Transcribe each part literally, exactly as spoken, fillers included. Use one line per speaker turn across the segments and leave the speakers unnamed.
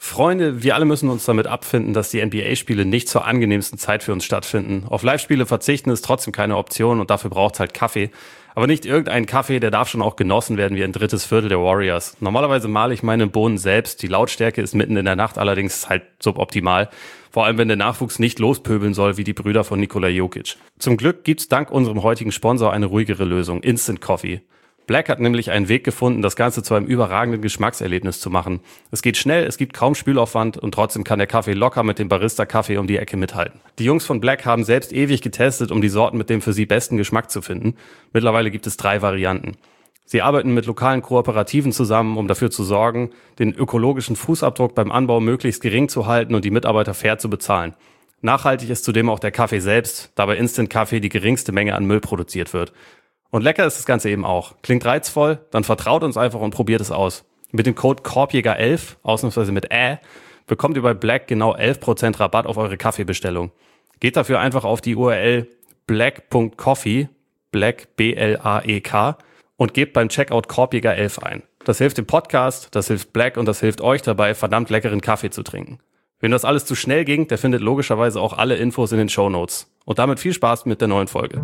Freunde, wir alle müssen uns damit abfinden, dass die N B A-Spiele nicht zur angenehmsten Zeit für uns stattfinden. Auf Live-Spiele verzichten ist trotzdem keine Option und dafür braucht es halt Kaffee. Aber nicht irgendein Kaffee, der darf schon auch genossen werden wie ein drittes Viertel der Warriors. Normalerweise male ich meine Bohnen selbst. Die Lautstärke ist mitten in der Nacht allerdings halt suboptimal. Vor allem, wenn der Nachwuchs nicht lospöbeln soll wie die Brüder von Nikola Jokic. Zum Glück gibt's dank unserem heutigen Sponsor eine ruhigere Lösung, Instant Coffee. Black hat nämlich einen Weg gefunden, das Ganze zu einem überragenden Geschmackserlebnis zu machen. Es geht schnell, es gibt kaum Spülaufwand und trotzdem kann der Kaffee locker mit dem Barista-Kaffee um die Ecke mithalten. Die Jungs von Black haben selbst ewig getestet, um die Sorten mit dem für sie besten Geschmack zu finden. Mittlerweile gibt es drei Varianten. Sie arbeiten mit lokalen Kooperativen zusammen, um dafür zu sorgen, den ökologischen Fußabdruck beim Anbau möglichst gering zu halten und die Mitarbeiter fair zu bezahlen. Nachhaltig ist zudem auch der Kaffee selbst, da bei Instant Kaffee die geringste Menge an Müll produziert wird. Und lecker ist das Ganze eben auch. Klingt reizvoll? Dann vertraut uns einfach und probiert es aus. Mit dem Code Korbjäger elf, ausnahmsweise mit Ä, bekommt ihr bei Black genau elf Prozent Rabatt auf eure Kaffeebestellung. Geht dafür einfach auf die U R L black punkt coffee, Black B L A E K, und gebt beim Checkout Korbjäger elf ein. Das hilft dem Podcast, das hilft Black und das hilft euch dabei, verdammt leckeren Kaffee zu trinken. Wenn das alles zu schnell ging, der findet logischerweise auch alle Infos in den Shownotes. Und damit viel Spaß mit der neuen Folge.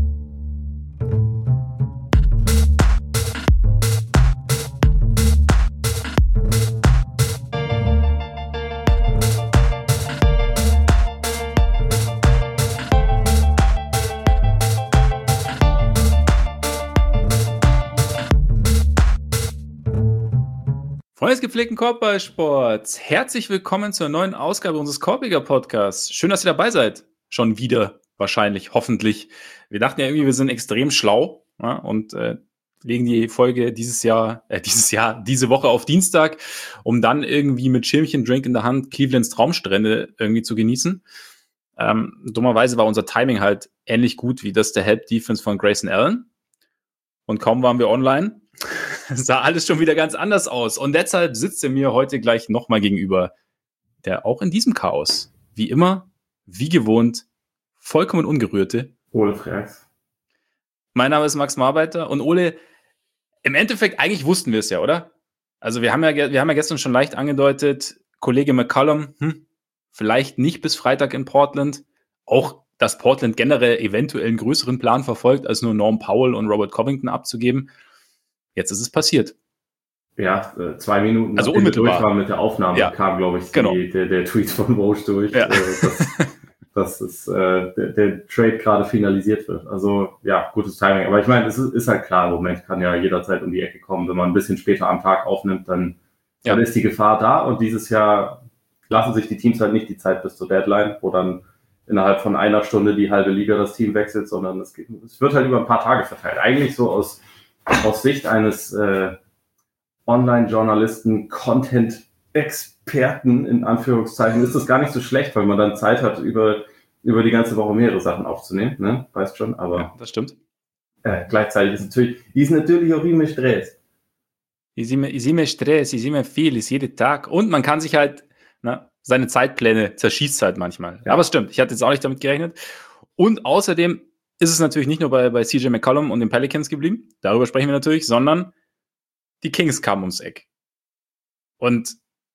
Freunde des gepflegten Korbballsports, herzlich willkommen zur neuen Ausgabe unseres Korbjäger Podcasts. Schön, dass ihr dabei seid. Schon wieder, wahrscheinlich, hoffentlich. Wir dachten ja irgendwie, wir sind extrem schlau, ja, und äh, legen die Folge dieses Jahr, äh, dieses Jahr, diese Woche auf Dienstag, um dann irgendwie mit Schirmchen, Drink in der Hand Clevelands Traumstrände irgendwie zu genießen. Ähm, dummerweise war unser Timing halt ähnlich gut wie das der Help Defense von Grayson Allen. Und kaum waren wir online, sah alles schon wieder ganz anders aus. Und deshalb sitzt er mir heute gleich nochmal gegenüber, der auch in diesem Chaos, wie immer, wie gewohnt, vollkommen ungerührte
Ole Freaks.
Mein Name ist Max Marbeiter und Ole, im Endeffekt, eigentlich wussten wir es ja, oder? Also wir haben ja, wir haben ja gestern schon leicht angedeutet, Kollege McCollum, hm, vielleicht nicht bis Freitag in Portland, auch dass Portland generell eventuell einen größeren Plan verfolgt, als nur Norm Powell und Robert Covington abzugeben. Jetzt ist es passiert.
Ja, zwei Minuten
also unmittelbar
durch waren mit der Aufnahme, ja, kam, glaube ich,
genau.
die, der, der Tweet von Woj durch, ja. dass, dass es, äh, der, der Trade gerade finalisiert wird. Also ja, gutes Timing. Aber ich meine, es ist, ist halt klar, im Moment kann ja jederzeit um die Ecke kommen. Wenn man ein bisschen später am Tag aufnimmt, dann, ja. dann ist die Gefahr da. Und dieses Jahr lassen sich die Teams halt nicht die Zeit bis zur Deadline, wo dann innerhalb von einer Stunde die halbe Liga das Team wechselt, sondern es, geht, es wird halt über ein paar Tage verteilt. Eigentlich so aus, aus Sicht eines äh, Online-Journalisten, Content-Experten in Anführungszeichen, ist das gar nicht so schlecht, weil man dann Zeit hat, über, über die ganze Woche mehrere Sachen aufzunehmen, ne? Weißt schon, aber
ja, das stimmt.
Äh, gleichzeitig ist natürlich, die ist natürlich auch immer Stress.
Ist immer, ist immer Stress, ist immer viel, ist jeden Tag. Und man kann sich halt, ne, seine Zeitpläne zerschießt halt manchmal. Ja. Aber es stimmt, ich hatte jetzt auch nicht damit gerechnet. Und außerdem ist es natürlich nicht nur bei, bei C J McCollum und den Pelicans geblieben, darüber sprechen wir natürlich, sondern die Kings kamen ums Eck. Und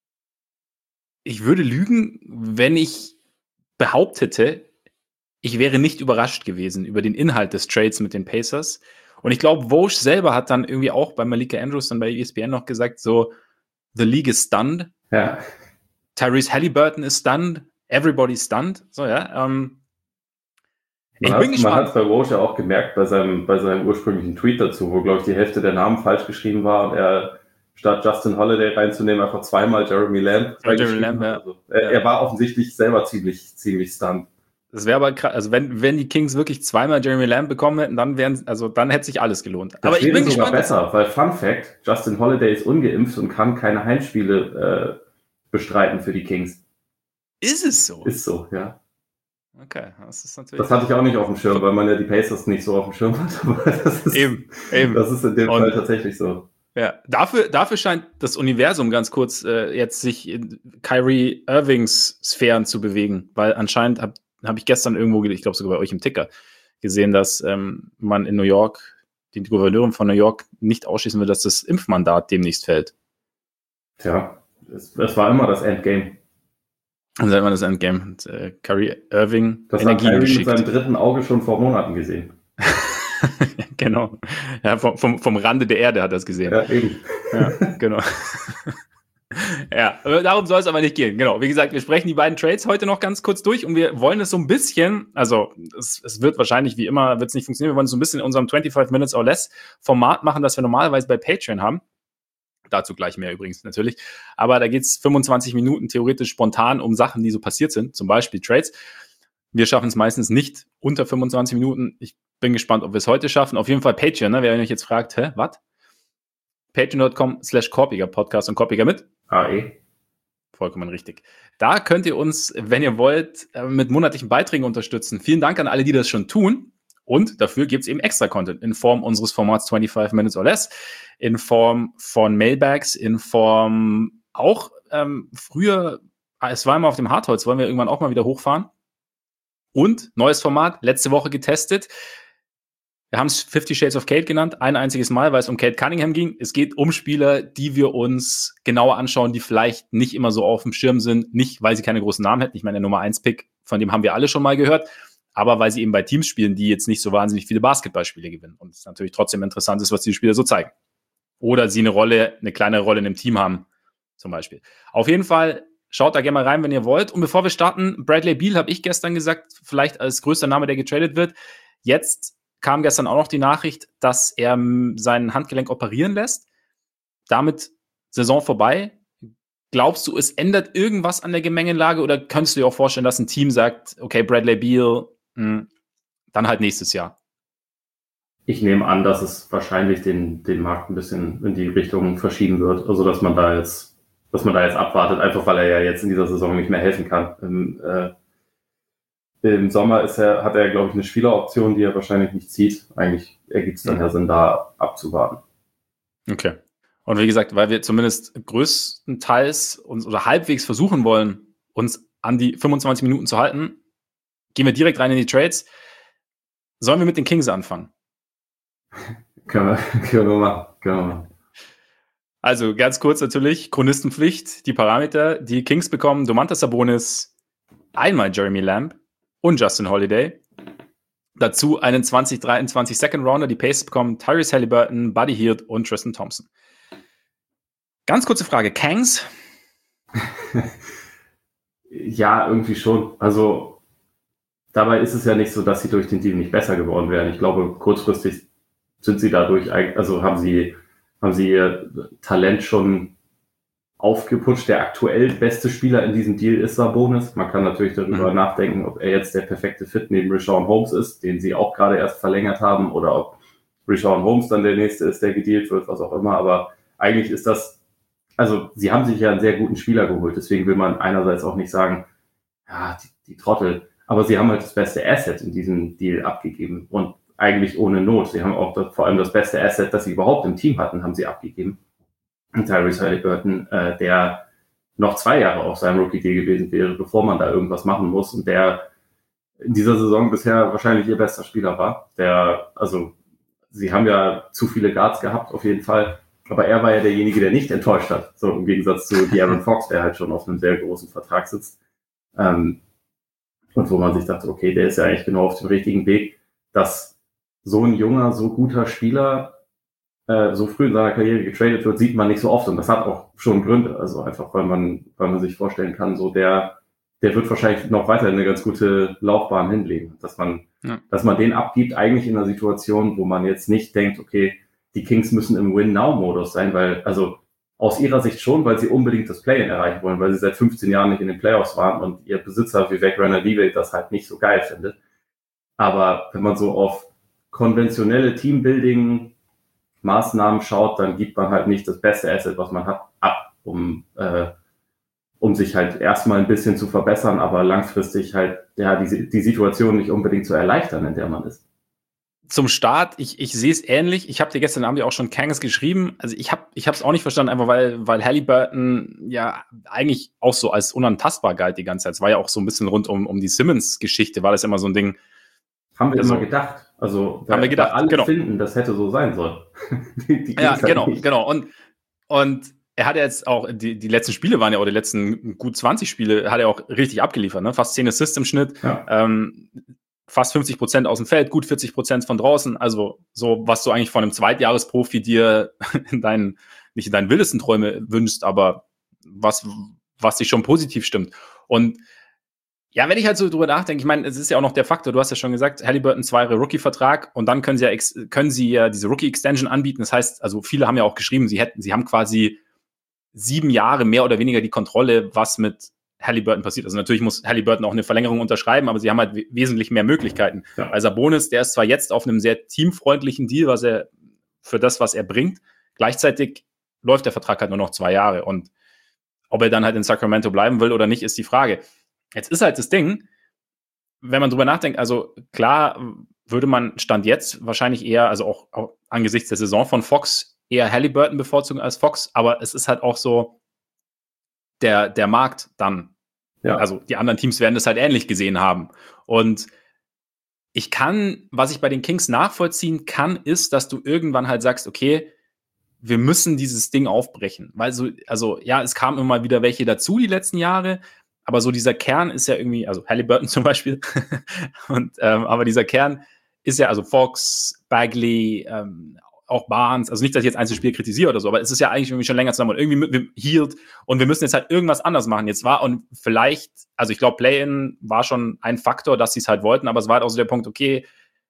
ich würde lügen, wenn ich behauptete, ich wäre nicht überrascht gewesen über den Inhalt des Trades mit den Pacers. Und ich glaube, Woj selber hat dann irgendwie auch bei Malika Andrews dann bei E S P N noch gesagt, so, the league is stunned.
Ja.
Tyrese Halliburton ist stunned. Everybody's stunned. So, ja. Ähm,
ich man bin gespannt. Man hat es bei Woj ja auch gemerkt, bei seinem, bei seinem ursprünglichen Tweet dazu, wo, glaube ich, die Hälfte der Namen falsch geschrieben war und er statt Justin Holiday reinzunehmen, einfach zweimal Jeremy Lamb.
Jeremy Lamb, ja.
Also, er, er war offensichtlich selber ziemlich, ziemlich stunned.
Das wäre aber krass, also wenn, wenn die Kings wirklich zweimal Jeremy Lamb bekommen hätten, dann wären, also dann hätte sich alles gelohnt.
Das aber ich bin sogar gespannt, besser, weil Fun Fact, Justin Holiday ist ungeimpft und kann keine Heimspiele äh, bestreiten für die Kings.
Ist es so?
Ist so, ja.
Okay, das ist natürlich.
Das hatte ich auch nicht auf dem Schirm, weil man ja die Pacers nicht so auf dem Schirm hat. Aber das ist,
eben, eben.
Das ist in dem und, Fall tatsächlich so.
Ja, dafür, dafür scheint das Universum ganz kurz äh, jetzt sich in Kyrie Irvings Sphären zu bewegen, weil anscheinend habe hab ich gestern irgendwo, ich glaube sogar bei euch im Ticker, gesehen, dass ähm, man in New York, die Gouverneurin von New York nicht ausschließen will, dass das Impfmandat demnächst fällt.
Tja, Es, es war immer das Endgame.
Das war immer das Endgame. Und, äh, Kyrie Irving
das
Energie
hat Kyrie
geschickt.
mit seinem dritten Auge schon vor Monaten gesehen.
Genau. Ja, vom, vom, vom Rande der Erde hat er es gesehen.
Ja, eben.
Ja, genau. Ja, darum soll es aber nicht gehen. Genau. Wie gesagt, wir sprechen die beiden Trades heute noch ganz kurz durch und wir wollen es so ein bisschen, also es, es wird wahrscheinlich wie immer, wird es nicht funktionieren, wir wollen es so ein bisschen in unserem twenty-five Minutes or Less Format machen, das wir normalerweise bei Patreon haben. Dazu gleich mehr übrigens natürlich. Aber da geht es fünfundzwanzig Minuten theoretisch spontan um Sachen, die so passiert sind, zum Beispiel Trades. Wir schaffen es meistens nicht unter fünfundzwanzig Minuten. Ich bin gespannt, ob wir es heute schaffen. Auf jeden Fall Patreon, ne? Wer euch jetzt fragt, hä, was? Patreon.com slash Korpiger Podcast und Korpiger mit
A E.
Vollkommen richtig. Da könnt ihr uns, wenn ihr wollt, mit monatlichen Beiträgen unterstützen. Vielen Dank an alle, die das schon tun. Und dafür gibt es eben extra Content in Form unseres Formats twenty-five Minutes or Less, in Form von Mailbags, in Form auch ähm, früher, es war immer auf dem Hartholz, wollen wir irgendwann auch mal wieder hochfahren. Und neues Format, letzte Woche getestet. Wir haben es Fifty Shades of Kate genannt, ein einziges Mal, weil es um Kate Cunningham ging. Es geht um Spieler, die wir uns genauer anschauen, die vielleicht nicht immer so auf dem Schirm sind, nicht, weil sie keine großen Namen hätten. Ich meine, der Nummer eins Pick, von dem haben wir alle schon mal gehört, aber weil sie eben bei Teams spielen, die jetzt nicht so wahnsinnig viele Basketballspiele gewinnen. Und es natürlich trotzdem interessant ist, was die Spieler so zeigen. Oder sie eine Rolle, eine kleine Rolle in einem Team haben, zum Beispiel. Auf jeden Fall, schaut da gerne mal rein, wenn ihr wollt. Und bevor wir starten, Bradley Beal, habe ich gestern gesagt, vielleicht als größter Name, der getradet wird. Jetzt kam gestern auch noch die Nachricht, dass er sein Handgelenk operieren lässt. Damit Saison vorbei. Glaubst du, es ändert irgendwas an der Gemengelage oder könntest du dir auch vorstellen, dass ein Team sagt, okay, Bradley Beal, mh, dann halt nächstes Jahr?
Ich nehme an, dass es wahrscheinlich den, den Markt ein bisschen in die Richtung verschieben wird. Also, dass man da jetzt, dass man da jetzt abwartet, einfach weil er ja jetzt in dieser Saison nicht mehr helfen kann. Im, äh, im Sommer ist er, hat er, glaube ich, eine Spieleroption, die er wahrscheinlich nicht zieht. Eigentlich ergibt es dann ja Sinn, da abzuwarten.
Okay. Und wie gesagt, weil wir zumindest größtenteils uns oder halbwegs versuchen wollen, uns an die fünfundzwanzig Minuten zu halten, gehen wir direkt rein in die Trades. Sollen wir mit den Kings anfangen?
können, wir, können wir machen. Können wir machen.
Also ganz kurz natürlich, Chronistenpflicht, die Parameter. Die Kings bekommen Domantas Sabonis, einmal Jeremy Lamb und Justin Holiday. Dazu einen zwanzig dreiundzwanzig Second Rounder. Die Pacers bekommen Tyrese Haliburton, Buddy Hield und Tristan Thompson. Ganz kurze Frage, Kangs?
Ja, irgendwie schon. Also dabei ist es ja nicht so, dass sie durch den Deal nicht besser geworden wären. Ich glaube, kurzfristig sind sie dadurch, also haben sie, haben sie ihr Talent schon aufgeputscht. Der aktuell beste Spieler in diesem Deal ist Sabonis. Man kann natürlich darüber mhm. nachdenken, ob er jetzt der perfekte Fit neben Richaun Holmes ist, den sie auch gerade erst verlängert haben, oder ob Richaun Holmes dann der nächste ist, der gedealt wird, was auch immer. Aber eigentlich ist das, also sie haben sich ja einen sehr guten Spieler geholt. Deswegen will man einerseits auch nicht sagen, ja, die, die Trottel. Aber sie haben halt das beste Asset in diesem Deal abgegeben und eigentlich ohne Not. Sie haben auch das, vor allem das beste Asset, das sie überhaupt im Team hatten, haben sie abgegeben. Und Tyrese Haliburton, äh, der noch zwei Jahre auf seinem Rookie-Deal gewesen wäre, bevor man da irgendwas machen muss und der in dieser Saison bisher wahrscheinlich ihr bester Spieler war. Der, also sie haben ja zu viele Guards gehabt, auf jeden Fall, aber er war ja derjenige, der nicht enttäuscht hat, so im Gegensatz zu De'Aaron Fox, der halt schon auf einem sehr großen Vertrag sitzt. Ähm, und wo man sich dachte, okay, der ist ja eigentlich genau auf dem richtigen Weg, dass so ein junger, so guter Spieler äh, so früh in seiner Karriere getradet wird, sieht man nicht so oft, und das hat auch schon Gründe, also einfach, weil man, weil man sich vorstellen kann, so der, der wird wahrscheinlich noch weiter eine ganz gute Laufbahn hinlegen, dass man, ja. dass man den abgibt, eigentlich in einer Situation, wo man jetzt nicht denkt, okay, die Kings müssen im Win-Now-Modus sein, weil, also aus ihrer Sicht schon, weil sie unbedingt das Play-In erreichen wollen, weil sie seit fünfzehn Jahren nicht in den Playoffs waren und ihr Besitzer Vivek Ranadive das halt nicht so geil findet. Aber wenn man so auf konventionelle Teambuilding-Maßnahmen schaut, dann gibt man halt nicht das beste Asset, was man hat, ab, um, äh, um sich halt erstmal ein bisschen zu verbessern, aber langfristig halt ja die, die Situation nicht unbedingt zu erleichtern, in der man ist.
Zum Start, ich, ich sehe es ähnlich. Ich habe dir gestern Abend ja auch schon Kangs geschrieben. Also ich habe ich habe es auch nicht verstanden, einfach weil weil Haliburton ja eigentlich auch so als unantastbar galt die ganze Zeit. Es war ja auch so ein bisschen rund um um die Simmons-Geschichte, war das immer so ein Ding.
Haben wir also, immer gedacht. Also
haben wir gedacht,
alle
genau.
finden, das hätte so sein sollen.
die, die ja, genau, nicht. genau. Und und er hat ja jetzt auch, die, die letzten Spiele waren ja auch, die letzten gut zwanzig Spiele, hat er auch richtig abgeliefert, ne? Fast zehn Assists im Schnitt,
Ja.
ähm, fast fünfzig Prozent aus dem Feld, gut vierzig Prozent von draußen, also so, was du eigentlich von einem Zweitjahresprofi dir in deinen, nicht in deinen wildesten Träume wünschst, aber was, was dich schon positiv stimmt. Und ja, wenn ich halt so drüber nachdenke, ich meine, es ist ja auch noch der Faktor, du hast ja schon gesagt, Haliburton zwei Jahre Rookie-Vertrag und dann können sie ja, ex- können sie ja diese Rookie-Extension anbieten. Das heißt, also viele haben ja auch geschrieben, sie hätten, sie haben quasi sieben Jahre mehr oder weniger die Kontrolle, was mit Haliburton passiert. Also natürlich muss Haliburton auch eine Verlängerung unterschreiben, aber sie haben halt we- wesentlich mehr Möglichkeiten.
Ja.
Weil Sabonis, der ist zwar jetzt auf einem sehr teamfreundlichen Deal, was er für das, was er bringt, gleichzeitig läuft der Vertrag halt nur noch zwei Jahre und ob er dann halt in Sacramento bleiben will oder nicht, ist die Frage. Jetzt ist halt das Ding, wenn man drüber nachdenkt, also klar würde man Stand jetzt wahrscheinlich eher, also auch, auch angesichts der Saison von Fox, eher Haliburton bevorzugen als Fox, aber es ist halt auch so der, der Markt dann.
Ja.
Also die anderen Teams werden das halt ähnlich gesehen haben. Und ich kann, was ich bei den Kings nachvollziehen kann, ist, dass du irgendwann halt sagst, okay, wir müssen dieses Ding aufbrechen. Weil so, also ja, es kamen immer wieder welche dazu die letzten Jahre, aber so dieser Kern ist ja irgendwie, also Haliburton zum Beispiel, und, ähm, aber dieser Kern ist ja, also Fox, Bagley, ähm, auch Barnes, also nicht, dass ich jetzt Einzelspiel kritisiere oder so, aber es ist ja eigentlich irgendwie schon länger zusammen und irgendwie mit, mit Hield und wir müssen jetzt halt irgendwas anders machen. Jetzt war und vielleicht, also ich glaube, Play-In war schon ein Faktor, dass sie es halt wollten, aber es war halt auch so der Punkt, okay,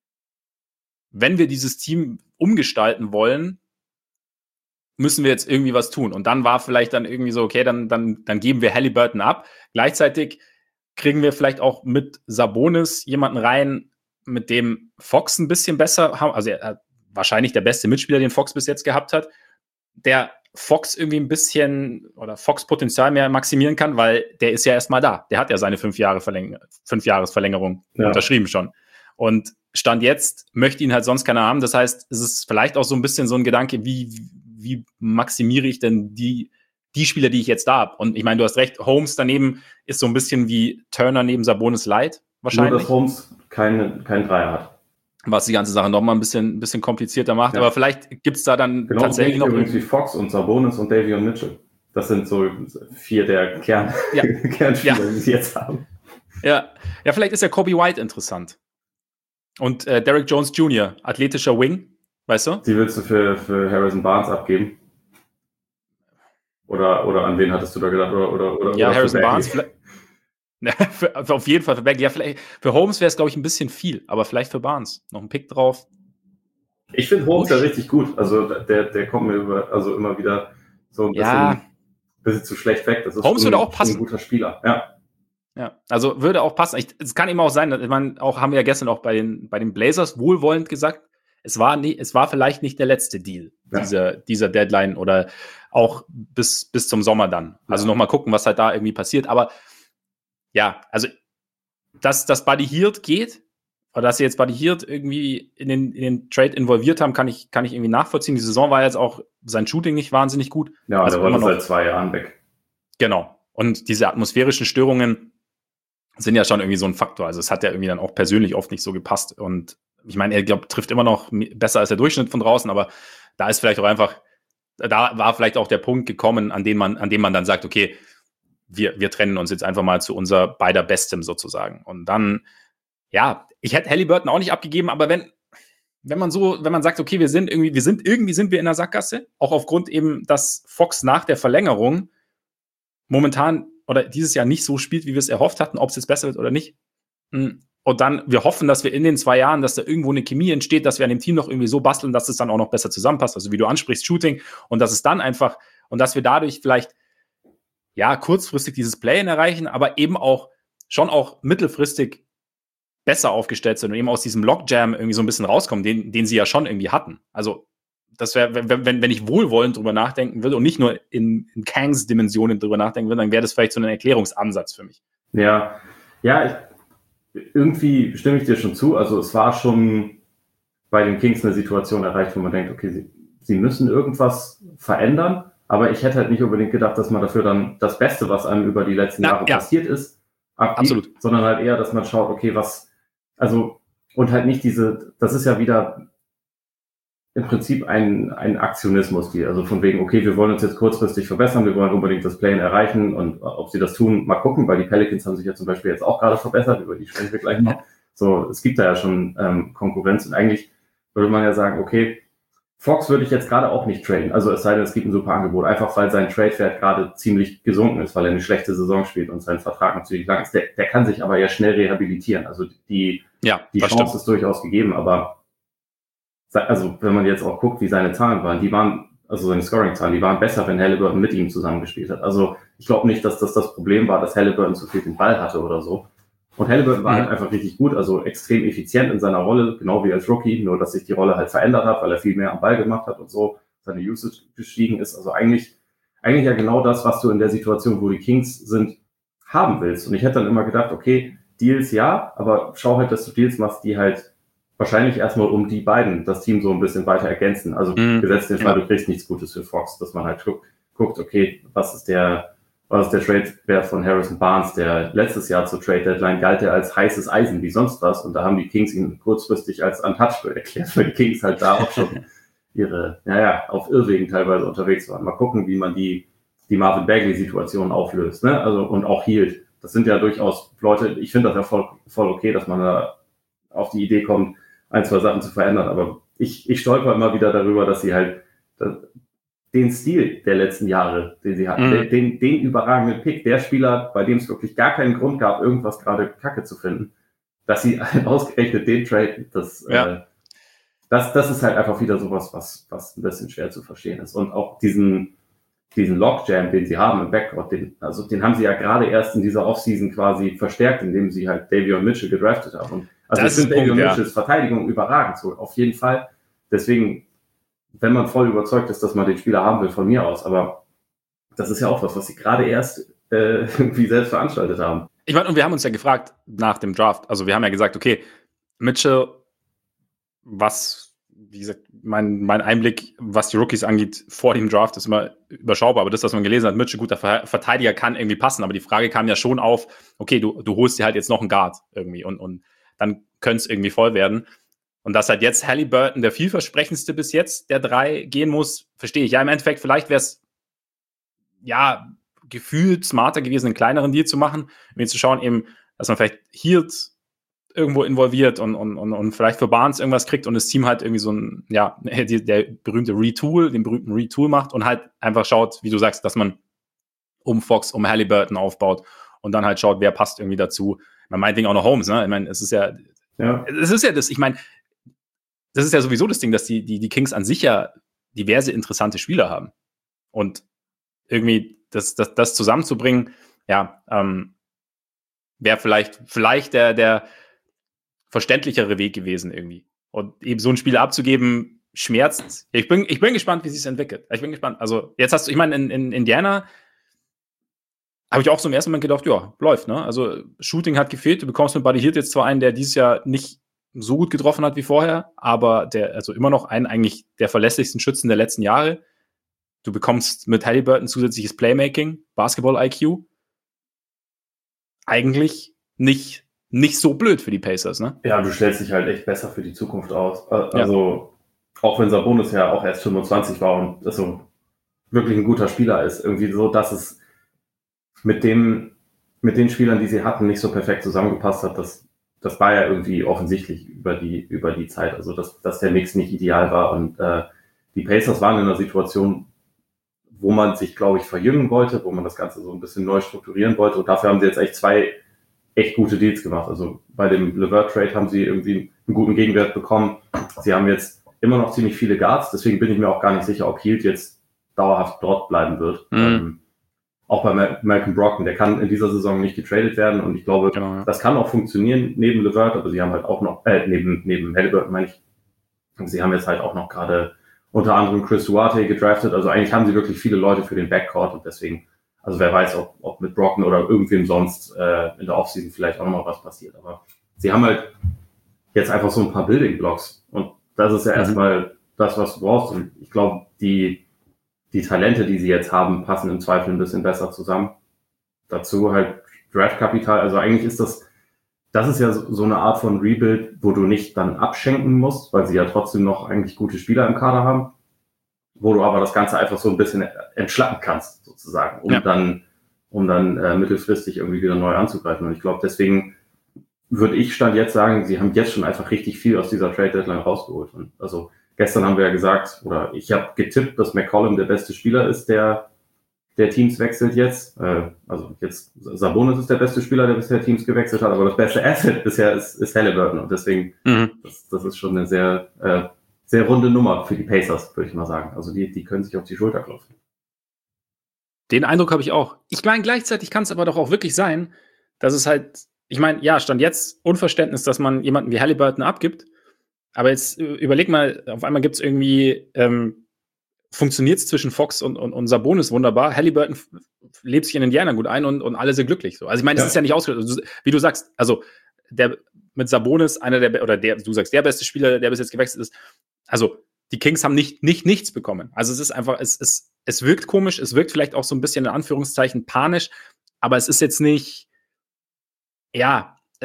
wenn wir dieses Team umgestalten wollen, müssen wir jetzt irgendwie was tun. Und dann war vielleicht dann irgendwie so, okay, dann, dann, dann geben wir Haliburton ab. Gleichzeitig kriegen wir vielleicht auch mit Sabonis jemanden rein, mit dem Fox ein bisschen besser haben, also er, wahrscheinlich der beste Mitspieler, den Fox bis jetzt gehabt hat, der Fox irgendwie ein bisschen oder Fox Potenzial mehr maximieren kann, weil der ist ja erstmal da. Der hat ja seine fünf Jahre Verläng- fünf Jahresverlängerung ja. unterschrieben schon. Und Stand jetzt möchte ihn halt sonst keiner haben. Das heißt, es ist vielleicht auch so ein bisschen so ein Gedanke, wie, wie maximiere ich denn die, die Spieler, die ich jetzt da habe? Und ich meine, du hast recht, Holmes daneben ist so ein bisschen wie Turner neben Sabonis Light wahrscheinlich.
Nur, dass Holmes keinen kein Dreier hat.
Was die ganze Sache nochmal ein bisschen, ein bisschen komplizierter macht. Ja. Aber vielleicht gibt es da dann
genau,
tatsächlich noch...
Übrigens wie Fox und Sabonis und Davion Mitchell. Das sind so vier der Kern
ja.
Kernspieler,
ja.
die sie jetzt haben.
Ja. ja, vielleicht ist ja Kobe White interessant. Und äh, Derrick Jones Junior, athletischer Wing, weißt du?
Die willst du für, für Harrison Barnes abgeben? Oder, oder an wen hattest du da gedacht? Oder, oder, oder,
ja,
oder
Harrison Barnes. Vielleicht, für, für auf jeden Fall für Bagley. Ja, vielleicht, für Holmes wäre es, glaube ich, ein bisschen viel, aber vielleicht für Barnes. Noch ein Pick drauf.
Ich finde Holmes ja richtig gut. Also der, der kommt mir über, also immer wieder so ein bisschen,
ja.
bisschen zu schlecht weg. Das ist
Holmes
schon,
würde auch passen.
ein guter Spieler. Ja.
Ja, also würde auch passen. Ich, es kann eben auch sein, dass man auch, haben wir ja gestern auch bei den, bei den Blazers wohlwollend gesagt, es war nie, es war vielleicht nicht der letzte Deal, ja. dieser, dieser Deadline oder auch bis, bis zum Sommer dann. Also ja. Nochmal gucken, was halt da irgendwie passiert. Aber ja, also, dass, dass Buddy Hield geht, oder dass sie jetzt Buddy Hield irgendwie in den, in den Trade involviert haben, kann ich, kann ich irgendwie nachvollziehen. Die Saison war jetzt auch sein Shooting nicht wahnsinnig gut.
Ja,
also
der war noch seit zwei Jahren weg.
Genau. Und diese atmosphärischen Störungen sind ja schon irgendwie so ein Faktor. Also es hat ja irgendwie dann auch persönlich oft nicht so gepasst. Und ich meine, er glaub, trifft immer noch besser als der Durchschnitt von draußen, aber da ist vielleicht auch einfach, da war vielleicht auch der Punkt gekommen, an dem man, an dem man dann sagt, okay, wir, wir trennen uns jetzt einfach mal zu unser beider Bestem sozusagen. Und dann, ja, ich hätte Haliburton auch nicht abgegeben, aber wenn, wenn man so, wenn man sagt, okay, wir sind irgendwie, wir sind irgendwie sind wir in der Sackgasse, auch aufgrund eben, dass Fox nach der Verlängerung momentan oder dieses Jahr nicht so spielt, wie wir es erhofft hatten, ob es jetzt besser wird oder nicht. Und dann, wir hoffen, dass wir in den zwei Jahren, dass da irgendwo eine Chemie entsteht, dass wir an dem Team noch irgendwie so basteln, dass es dann auch noch besser zusammenpasst. Also wie du ansprichst, Shooting, und dass es dann einfach, und dass wir dadurch vielleicht, ja, kurzfristig dieses Play-In erreichen, aber eben auch, schon auch mittelfristig besser aufgestellt sind und eben aus diesem Lockjam irgendwie so ein bisschen rauskommen, den, den sie ja schon irgendwie hatten. Also, das wäre, wenn, wenn, wenn ich wohlwollend drüber nachdenken würde und nicht nur in, in Kangs Dimensionen drüber nachdenken würde, dann wäre das vielleicht so ein Erklärungsansatz für mich.
Ja, ja, ich, irgendwie stimme ich dir schon zu. Also es war schon bei den Kings eine Situation erreicht, wo man denkt, okay, sie, sie müssen irgendwas verändern, aber ich hätte halt nicht unbedingt gedacht, dass man dafür dann das Beste, was einem über die letzten
Na,
Jahre
ja.
passiert ist, abgibt,
Absolut.
sondern halt eher, dass man schaut, okay, was, also, und halt nicht diese, das ist ja wieder im Prinzip ein, ein Aktionismus-Deal. Also von wegen, okay, wir wollen uns jetzt kurzfristig verbessern, wir wollen unbedingt das Play-in erreichen und ob sie das tun, mal gucken, weil die Pelicans haben sich ja zum Beispiel jetzt auch gerade verbessert, über die sprechen wir gleich noch. So, es gibt da ja schon ähm, Konkurrenz und eigentlich würde man ja sagen, okay, Fox würde ich jetzt gerade auch nicht traden, also es sei denn, es gibt ein super Angebot, einfach weil sein Trade-Wert gerade ziemlich gesunken ist, weil er eine schlechte Saison spielt und sein Vertrag natürlich lang ist. Der, der kann sich aber ja schnell rehabilitieren, also die,
ja,
die Chance stimmt. Ist durchaus gegeben, aber also wenn man jetzt auch guckt, wie seine Zahlen waren, die waren, also seine Scoring-Zahlen, die waren besser, wenn Halliburton mit ihm zusammengespielt hat. Also ich glaube nicht, dass das das Problem war, dass Halliburton zu viel den Ball hatte oder so. Und Halliburton war mhm. halt einfach richtig gut, also extrem effizient in seiner Rolle, genau wie als Rookie, nur dass sich die Rolle halt verändert hat, weil er viel mehr am Ball gemacht hat und so, seine Usage gestiegen ist. Also eigentlich, eigentlich ja genau das, was du in der Situation, wo die Kings sind, haben willst. Und ich hätte dann immer gedacht, okay, Deals ja, aber schau halt, dass du Deals machst, die halt wahrscheinlich erstmal um die beiden das Team so ein bisschen weiter ergänzen. Also mm, gesetzt den Fall, ja. Du kriegst nichts Gutes für Fox, dass man halt guckt, guckt okay, was ist der, was ist der Trade-Wert von Harrison Barnes, der letztes Jahr zur Trade-Deadline galt er als heißes Eisen wie sonst was und da haben die Kings ihn kurzfristig als untouchable erklärt, weil die Kings halt da auch schon ihre, naja, auf Irrwegen teilweise unterwegs waren. Mal gucken, wie man die, die Marvin Bagley-Situation auflöst, ne, also, und auch hielt. Das sind ja durchaus Leute, ich finde das ja voll, voll okay, dass man da auf die Idee kommt, ein, zwei Sachen zu verändern, aber ich, ich stolper immer wieder darüber, dass sie halt das, den Stil der letzten Jahre, den sie hatten, mhm. den, den überragenden Pick, der Spieler, bei dem es wirklich gar keinen Grund gab, irgendwas gerade Kacke zu finden, dass sie halt ausgerechnet den Trade, das, ja. äh, das, das ist halt einfach wieder sowas, was, was ein bisschen schwer zu verstehen ist. Und auch diesen, diesen Logjam, den sie haben im Backcourt, den, also den haben sie ja gerade erst in dieser Offseason quasi verstärkt, indem sie halt Davion Mitchell gedraftet haben. Und also das ich finde Davion Mitchells ja. Verteidigung überragend, so auf jeden Fall. Deswegen, wenn man voll überzeugt ist, dass man den Spieler haben will, von mir aus, aber das ist ja auch was, was sie gerade erst äh, irgendwie selbst veranstaltet haben.
Ich meine, und wir haben uns ja gefragt nach dem Draft, also wir haben ja gesagt, okay, Mitchell, was, wie gesagt, mein, mein Einblick, was die Rookies angeht, vor dem Draft ist immer überschaubar, aber das, was man gelesen hat, Mitchell, guter Verteidiger, kann irgendwie passen, aber die Frage kam ja schon auf, okay, du, du holst dir halt jetzt noch einen Guard irgendwie und, und dann könnte es irgendwie voll werden. Und dass halt jetzt Halliburton der vielversprechendste bis jetzt der drei gehen muss, verstehe ich. Ja, im Endeffekt, vielleicht wäre es ja gefühlt smarter gewesen, einen kleineren Deal zu machen, um zu schauen, eben, dass man vielleicht Hield irgendwo involviert und, und, und, und vielleicht für Barnes irgendwas kriegt und das Team halt irgendwie so ein, ja, die, der berühmte Retool, den berühmten Retool macht und halt einfach schaut, wie du sagst, dass man um Fox, um Halliburton aufbaut und dann halt schaut, wer passt irgendwie dazu. Man meint Ding auch noch Holmes, ne? Ich meine, es ist ja, ja, es ist ja das, ich meine, das ist ja sowieso das Ding, dass die, die, die Kings an sich ja diverse interessante Spieler haben. Und irgendwie das, das, das zusammenzubringen, ja, ähm, wäre vielleicht, vielleicht der, der verständlichere Weg gewesen irgendwie. Und eben so ein Spiel abzugeben, schmerzt. Ich bin, ich bin gespannt, wie sich es entwickelt. Ich bin gespannt. Also, jetzt hast du, ich meine, in, in Indiana habe ich auch so im ersten Moment gedacht, ja, läuft, ne? Also, Shooting hat gefehlt. Du bekommst mit Buddy Hield jetzt zwar einen, der dieses Jahr nicht so gut getroffen hat wie vorher, aber der, also immer noch einen eigentlich der verlässlichsten Schützen der letzten Jahre. Du bekommst mit Halliburton zusätzliches Playmaking, Basketball-I Q. Eigentlich nicht, nicht so blöd für die Pacers, ne?
Ja, du stellst dich halt echt besser für die Zukunft aus. Also, ja. Auch wenn Sabonis ja auch erst fünfundzwanzig war und also wirklich ein guter Spieler ist, irgendwie so, dass es mit dem, mit den Spielern, die sie hatten, nicht so perfekt zusammengepasst hat, das, das war ja irgendwie offensichtlich über die, über die Zeit, also dass, dass der Mix nicht ideal war und äh, die Pacers waren in einer Situation, wo man sich, glaube ich, verjüngen wollte, wo man das Ganze so ein bisschen neu strukturieren wollte und dafür haben sie jetzt echt zwei echt gute Deals gemacht. Also bei dem LeVert-Trade haben sie irgendwie einen guten Gegenwert bekommen. Sie haben jetzt immer noch ziemlich viele Guards, deswegen bin ich mir auch gar nicht sicher, ob Hield jetzt dauerhaft dort bleiben wird. Mhm. Ähm, auch bei Ma- Malcolm Brogdon, der kann in dieser Saison nicht getradet werden und ich glaube, genau, ja. das kann auch funktionieren neben LeVert, aber sie haben halt auch noch, äh, neben, neben Halliburton meine ich, sie haben jetzt halt auch noch gerade unter anderem Chris Duarte gedraftet, also eigentlich haben sie wirklich viele Leute für den Backcourt und deswegen, also wer weiß, ob, ob mit Brogdon oder irgendwem sonst äh, in der Offseason vielleicht auch nochmal was passiert, aber sie haben halt jetzt einfach so ein paar Building Blocks und das ist ja mhm. erstmal das, was du brauchst und ich glaube, die die Talente, die sie jetzt haben, passen im Zweifel ein bisschen besser zusammen. Dazu halt Draftkapital, also eigentlich ist das das ist ja so, so eine Art von Rebuild, wo du nicht dann abschenken musst, weil sie ja trotzdem noch eigentlich gute Spieler im Kader haben, wo du aber das Ganze einfach so ein bisschen entschlacken kannst, sozusagen, um ja. dann, um dann äh, mittelfristig irgendwie wieder neu anzugreifen. Und ich glaube, deswegen würde ich Stand jetzt sagen, sie haben jetzt schon einfach richtig viel aus dieser Trade-Deadline rausgeholt. Und also gestern haben wir ja gesagt, oder ich habe getippt, dass McCollum der beste Spieler ist, der der Teams wechselt jetzt. Äh, also jetzt Sabonis ist der beste Spieler, der bisher Teams gewechselt hat, aber das beste Asset bisher ist, ist Halliburton. Und deswegen, mhm. das, das ist schon eine sehr, äh, sehr runde Nummer für die Pacers, würde ich mal sagen. Also die, die können sich auf die Schulter klopfen.
Den Eindruck habe ich auch. Ich meine, gleichzeitig kann es aber doch auch wirklich sein, dass es halt, ich meine, ja, Stand jetzt Unverständnis, dass man jemanden wie Halliburton abgibt. Aber jetzt überleg mal, auf einmal gibt es irgendwie, ähm, funktioniert es zwischen Fox und, und, und Sabonis wunderbar. Halliburton f- lebt sich in Indiana gut ein und, und alle sind glücklich. So. Also ich meine, das ja. ist ja nicht ausgeschlossen. Wie du sagst, also der mit Sabonis, einer der, oder der, du sagst, der beste Spieler, der bis jetzt gewechselt ist. Also die Kings haben nicht, nicht nichts bekommen. Also es ist einfach, es, es, es wirkt komisch, es wirkt vielleicht auch so ein bisschen in Anführungszeichen panisch, aber es ist jetzt nicht, ja, äh,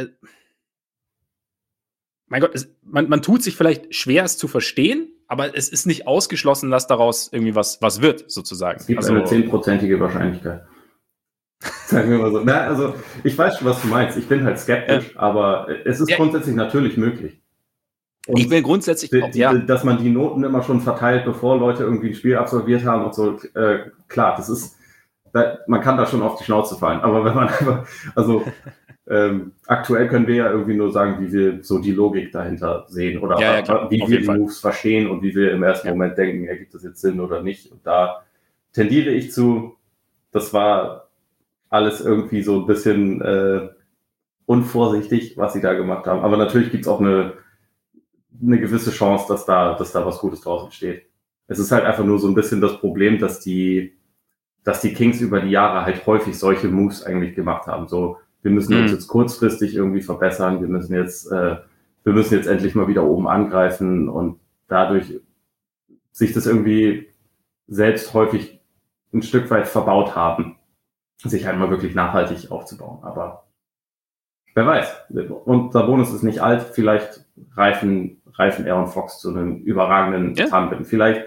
mein Gott, es, man, man tut sich vielleicht schwer, es zu verstehen, aber es ist nicht ausgeschlossen, dass daraus irgendwie was, was wird, sozusagen.
Es gibt
also,
eine zehnprozentige Wahrscheinlichkeit. Sagen wir mal so. Na, also, ich weiß schon, was du meinst. Ich bin halt skeptisch, ja. aber es ist ja. grundsätzlich natürlich möglich. Und
ich bin grundsätzlich
die,
auch, ja.
Dass man die Noten immer schon verteilt, bevor Leute irgendwie ein Spiel absolviert haben und so, äh, klar, das ist, da, man kann da schon auf die Schnauze fallen. Aber wenn man einfach, also, Ähm, aktuell können wir ja irgendwie nur sagen, wie wir so die Logik dahinter sehen oder
ja, ja,
wie wir die Fall. Moves verstehen und wie wir im ersten ja. Moment denken, ergibt das jetzt Sinn oder nicht. Und da tendiere ich zu, das war alles irgendwie so ein bisschen äh, unvorsichtig, was sie da gemacht haben. Aber natürlich gibt es auch eine, eine gewisse Chance, dass da, dass da was Gutes draus entsteht. Es ist halt einfach nur so ein bisschen das Problem, dass die, dass die Kings über die Jahre halt häufig solche Moves eigentlich gemacht haben. So, wir müssen uns jetzt kurzfristig irgendwie verbessern, wir müssen jetzt, äh, wir müssen jetzt endlich mal wieder oben angreifen und dadurch sich das irgendwie selbst häufig ein Stück weit verbaut haben, sich halt mal wirklich nachhaltig aufzubauen. Aber wer weiß. Und Sabonis ist nicht alt, vielleicht reifen, reifen er und Fox zu einem überragenden ja. Tandem. Vielleicht,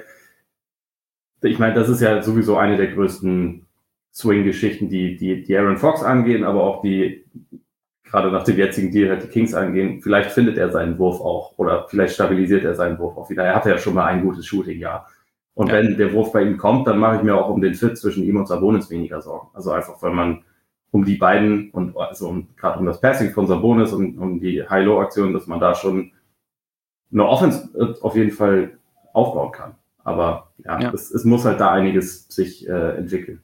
ich meine, das ist ja sowieso eine der größten Swing-Geschichten, die, die, die Aaron Fox angehen, aber auch die, gerade nach dem jetzigen Deal, halt die Kings angehen. Vielleicht findet er seinen Wurf auch oder vielleicht stabilisiert er seinen Wurf auch wieder. Er hatte ja schon mal ein gutes Shooting-Jahr. Und ja. wenn der Wurf bei ihm kommt, dann mache ich mir auch um den Fit zwischen ihm und Sabonis weniger Sorgen. Also einfach, weil man um die beiden und also um, gerade um das Passing von Sabonis und um die High-Low-Aktion, dass man da schon eine Offense auf jeden Fall aufbauen kann. Aber ja, ja. Es, es muss halt da einiges sich äh, entwickeln.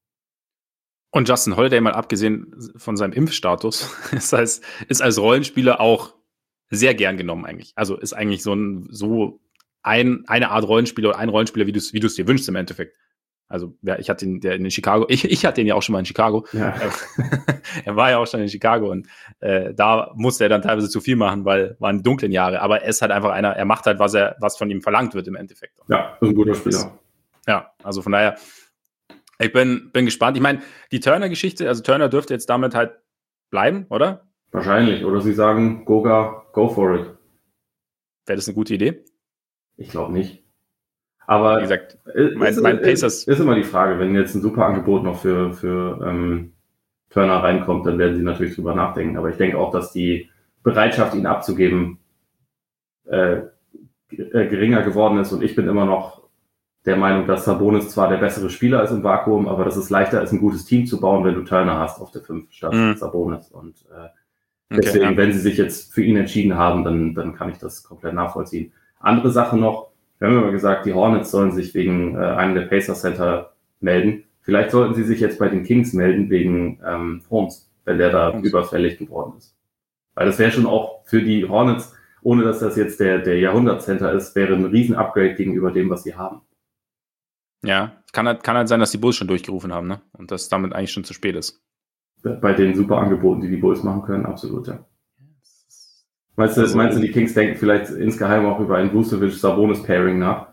Und Justin Holiday, mal abgesehen von seinem Impfstatus, ist als, ist als Rollenspieler auch sehr gern genommen eigentlich. Also ist eigentlich so ein so ein, eine Art Rollenspieler oder ein Rollenspieler, wie du es wie du es dir wünschst im Endeffekt. Also ja, ich hatte ihn der in Chicago, ich, ich hatte ihn ja auch schon mal in Chicago. Ja. Er war ja auch schon in Chicago und äh, da musste er dann teilweise zu viel machen, weil waren die dunklen Jahre. Aber er ist halt einfach einer, er macht halt, was er, was von ihm verlangt wird im Endeffekt.
Ja, ist ein guter Spieler.
Ja, also von daher, ich bin, bin gespannt. Ich meine, die Turner-Geschichte, also Turner dürfte jetzt damit halt bleiben, oder?
Wahrscheinlich. Oder sie sagen, Goga, go for it.
Wäre das eine gute Idee?
Ich glaube nicht. Aber
wie gesagt, mein, ist, mein Pacers
ist, ist immer die Frage, wenn jetzt ein super Angebot noch für, für ähm, Turner reinkommt, dann werden sie natürlich drüber nachdenken. Aber ich denke auch, dass die Bereitschaft, ihn abzugeben, äh, geringer geworden ist. Und ich bin immer noch der Meinung, dass Sabonis zwar der bessere Spieler ist im Vakuum, aber dass es leichter ist, ein gutes Team zu bauen, wenn du Turner hast auf der fünf statt mm. Sabonis. Und äh, deswegen, okay, ja. wenn sie sich jetzt für ihn entschieden haben, dann, dann kann ich das komplett nachvollziehen. Andere Sache noch, wir haben immer gesagt, die Hornets sollen sich wegen äh, einem der Pacers Center melden. Vielleicht sollten sie sich jetzt bei den Kings melden wegen ähm, Holmes, wenn der da Holmes. überfällig geworden ist. Weil das wäre schon auch für die Hornets, ohne dass das jetzt der, der Jahrhundert-Center ist, wäre ein Riesen-Upgrade gegenüber dem, was sie haben.
Ja, kann halt, kann halt sein, dass die Bulls schon durchgerufen haben, ne? Und dass damit eigentlich schon zu spät ist.
Bei den super Angeboten, die die Bulls machen können, absolut, ja. Meinst du, also, meinst du, die Kings denken vielleicht insgeheim auch über ein Vucevic-Sabonis-Pairing nach?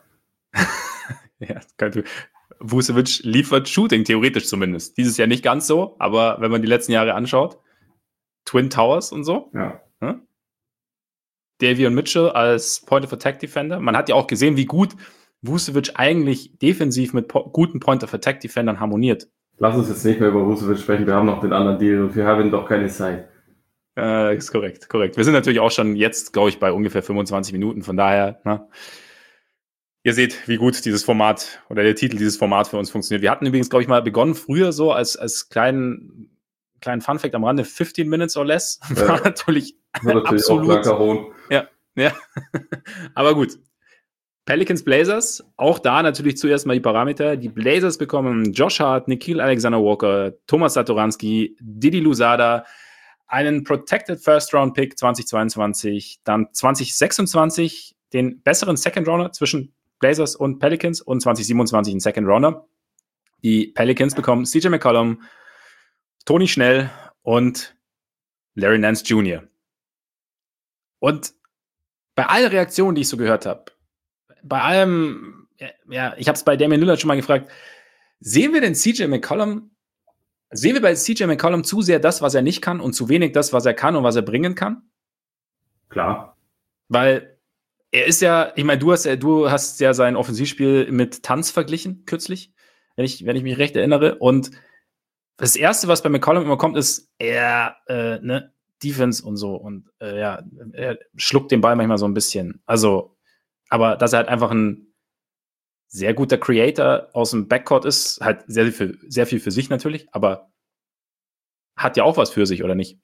Ja, könnte. Vucevic liefert Shooting, theoretisch zumindest. Dieses Jahr nicht ganz so, aber wenn man die letzten Jahre anschaut, Twin Towers und so.
Ja.
Hm? Davion Mitchell als Point of Attack Defender. Man hat ja auch gesehen, wie gut Vucevic eigentlich defensiv mit po- guten Point of Attack Defendern harmoniert.
Lass uns jetzt nicht mehr über Vucevic sprechen, wir haben noch den anderen Deal und wir haben doch keine Zeit.
Äh, ist korrekt, korrekt. Wir sind natürlich auch schon jetzt, glaube ich, bei ungefähr fünfundzwanzig Minuten, von daher, na, ihr seht, wie gut dieses Format oder der Titel dieses Format für uns funktioniert. Wir hatten übrigens, glaube ich, mal begonnen früher so als, als kleinen, kleinen Funfact am Rande, fifteen minutes or less.
Ja.
War natürlich,
War natürlich
absolut.
Auch Hohn.
Ja, ja. Aber gut. Pelicans Blazers, auch da natürlich zuerst mal die Parameter. Die Blazers bekommen Josh Hart, Nickeil Alexander-Walker, Thomas Satoranski, Didi Louzada, einen Protected First-Round-Pick zwanzig zweiundzwanzig, dann zwanzig sechsundzwanzig den besseren Second-Rounder zwischen Blazers und Pelicans und zwanzig siebenundzwanzig einen Second-Rounder. Die Pelicans bekommen C J McCollum, Tony Schnell und Larry Nance Junior Und bei allen Reaktionen, die ich so gehört habe, bei allem, ja, ich habe es bei Damian Lillard schon mal gefragt, sehen wir denn C J McCollum, sehen wir bei C J McCollum zu sehr das, was er nicht kann und zu wenig das, was er kann und was er bringen kann?
Klar.
Weil er ist ja, ich meine, du hast, du hast ja sein Offensivspiel mit Tanz verglichen, kürzlich, wenn ich, wenn ich mich recht erinnere. Und das Erste, was bei McCollum immer kommt, ist, er, äh, ne, Defense und so. Und äh, ja, er schluckt den Ball manchmal so ein bisschen. Also, aber dass er halt einfach ein sehr guter Creator aus dem Backcourt ist, halt sehr viel, sehr viel für sich natürlich, aber hat ja auch was für sich, oder nicht?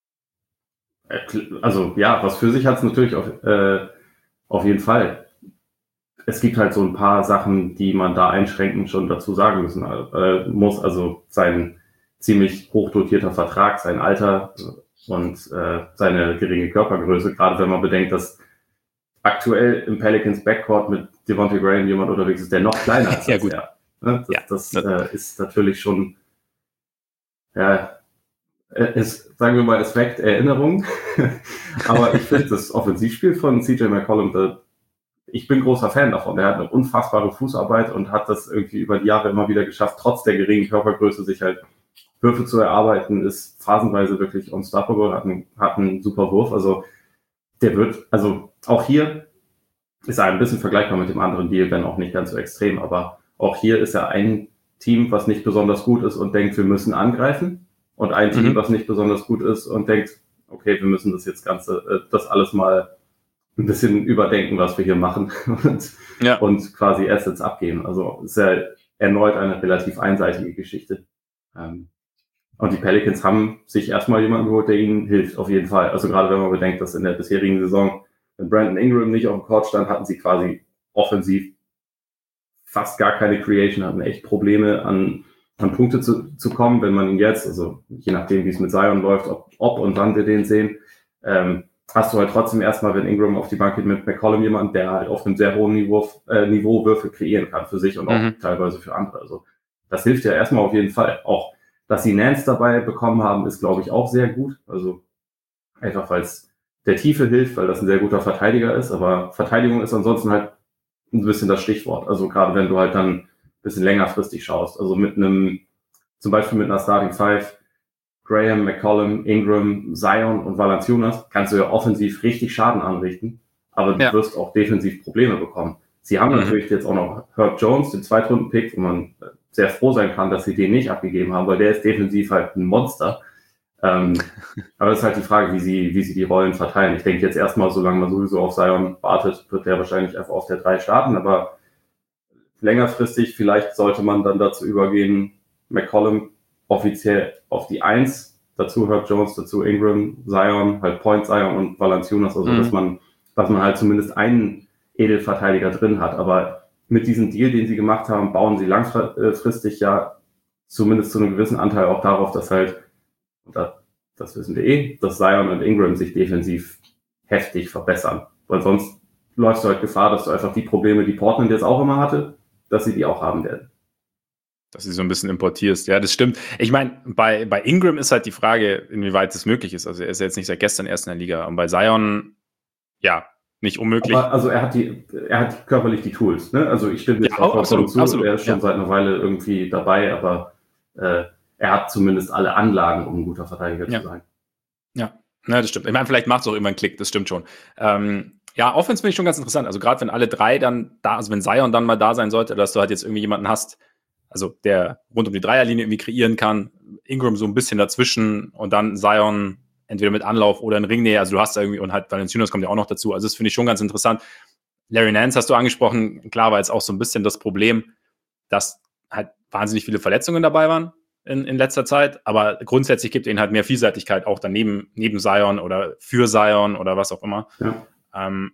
Also ja, was für sich hat es natürlich auf, äh, auf jeden Fall. Es gibt halt so ein paar Sachen, die man da einschränkend schon dazu sagen müssen äh, muss. Also sein ziemlich hochdotierter Vertrag, sein Alter und äh, seine geringe Körpergröße, gerade wenn man bedenkt, dass aktuell im Pelicans Backcourt mit Devontae Graham jemand unterwegs ist, der noch kleiner ist
ja,
als
gut.
er. Ne? Das,
ja.
das äh, ist natürlich schon, ja, ist, sagen wir mal, es weckt Erinnerungen. Aber ich finde das Offensivspiel von C J McCollum, da, ich bin großer Fan davon. Der hat eine unfassbare Fußarbeit und hat das irgendwie über die Jahre immer wieder geschafft, trotz der geringen Körpergröße sich halt Würfe zu erarbeiten, ist phasenweise wirklich unstoppable, hat einen, hat einen super Wurf. Also der wird, also auch hier ist er ein bisschen vergleichbar mit dem anderen Deal, wenn auch nicht ganz so extrem, aber auch hier ist er ein Team, was nicht besonders gut ist und denkt, wir müssen angreifen, und ein Team, mhm. was nicht besonders gut ist und denkt, okay, wir müssen das jetzt Ganze, das alles mal ein bisschen überdenken, was wir hier machen und, ja. und quasi Assets abgeben. Also ist ja erneut eine relativ einseitige Geschichte. Und die Pelicans haben sich erstmal jemanden geholt, der ihnen hilft, auf jeden Fall. Also gerade wenn man bedenkt, dass in der bisherigen Saison, wenn Brandon Ingram nicht auf dem Court stand, hatten sie quasi offensiv fast gar keine Creation, hatten echt Probleme an, an Punkte zu, zu kommen, wenn man ihn jetzt, also je nachdem, wie es mit Zion läuft, ob, ob und wann wir den sehen, ähm, hast du halt trotzdem erstmal, wenn Ingram auf die Bank geht, mit McCollum jemanden, der halt auf einem sehr hohen Niveau, äh, Niveau Würfe kreieren kann für sich und auch mhm. teilweise für andere. Also das hilft ja erstmal auf jeden Fall. Auch, dass sie Nance dabei bekommen haben, ist, glaube ich, auch sehr gut. Also einfach, weil es der Tiefe hilft, weil das ein sehr guter Verteidiger ist. Aber Verteidigung ist ansonsten halt ein bisschen das Stichwort. Also gerade wenn du halt dann ein bisschen längerfristig schaust. Also mit einem, zum Beispiel mit einer Starting Five, Graham, McCollum, Ingram, Zion und Valanciunas, kannst du ja offensiv richtig Schaden anrichten, aber du ja. wirst auch defensiv Probleme bekommen. Sie haben mhm. natürlich jetzt auch noch Herb Jones, den Zweitrunden-Pick, wo man sehr froh sein kann, dass sie den nicht abgegeben haben, weil der ist defensiv halt ein Monster. Ähm, aber es ist halt die Frage, wie sie, wie sie die Rollen verteilen. Ich denke jetzt erstmal, solange man sowieso auf Zion wartet, wird der wahrscheinlich einfach auf der drei starten, aber längerfristig vielleicht sollte man dann dazu übergehen, McCollum offiziell auf die eins, dazu Herb Jones, dazu Ingram, Zion, halt Point Zion und Valanciunas, also mhm. dass man, dass man halt zumindest einen Edelverteidiger drin hat. Aber mit diesem Deal, den sie gemacht haben, bauen sie langfristig ja zumindest zu einem gewissen Anteil auch darauf, dass halt, das, das wissen wir eh, dass Zion und Ingram sich defensiv heftig verbessern. Weil sonst läufst du halt Gefahr, dass du einfach die Probleme, die Portland jetzt auch immer hatte, dass sie die auch haben werden.
Dass du so ein bisschen importierst. Ja, das stimmt. Ich meine, bei, bei Ingram ist halt die Frage, inwieweit das möglich ist. Also er ist ja jetzt nicht seit gestern erst in der Liga. Und bei Zion, ja, nicht unmöglich.
Aber also er hat die, er hat körperlich die Tools, ne? Also ich stimme jetzt
ja, auch absolut
zu,
absolut.
Er ist schon ja. seit einer Weile irgendwie dabei, aber äh, er hat zumindest alle Anlagen, um ein guter Verteidiger
ja.
zu sein.
Ja, ja, das stimmt. Ich meine, vielleicht macht es auch immer einen Klick, das stimmt schon. Ähm, ja, Offense finde ich schon ganz interessant. Also gerade wenn alle drei dann da, also wenn Zion dann mal da sein sollte, dass du halt jetzt irgendwie jemanden hast, also der rund um die Dreierlinie irgendwie kreieren kann, Ingram so ein bisschen dazwischen und dann Zion entweder mit Anlauf oder in Ringnähe, also du hast da irgendwie, und halt Valanciunas kommt ja auch noch dazu, also das finde ich schon ganz interessant. Larry Nance hast du angesprochen, klar war jetzt auch so ein bisschen das Problem, dass halt wahnsinnig viele Verletzungen dabei waren in, in letzter Zeit, aber grundsätzlich gibt ihnen halt mehr Vielseitigkeit auch daneben, neben Zion oder für Zion oder was auch immer.
Ja.
Ähm,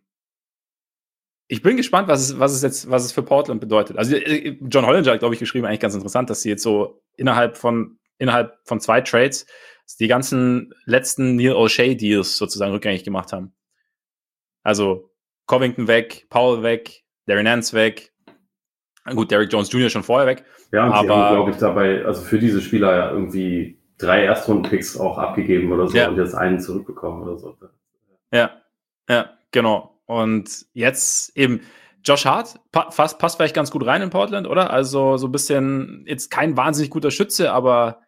ich bin gespannt, was es, was es jetzt, was es für Portland bedeutet. Also John Hollinger hat, glaube ich, geschrieben, eigentlich ganz interessant, dass sie jetzt so innerhalb von, innerhalb von zwei Trades die ganzen letzten Neil O'Shea-Deals sozusagen rückgängig gemacht haben. Also Covington weg, Powell weg, Larry Nance weg. Gut, Derrick Jones Junior schon vorher weg.
Ja, und
aber
sie haben, glaube ich, dabei, also für diese Spieler ja irgendwie drei Erstrunden-Picks auch abgegeben oder so
ja.
und jetzt einen zurückbekommen oder so.
Ja, ja, genau. Und jetzt eben Josh Hart pa- fast, passt vielleicht ganz gut rein in Portland, oder? Also so ein bisschen, jetzt kein wahnsinnig guter Schütze, aber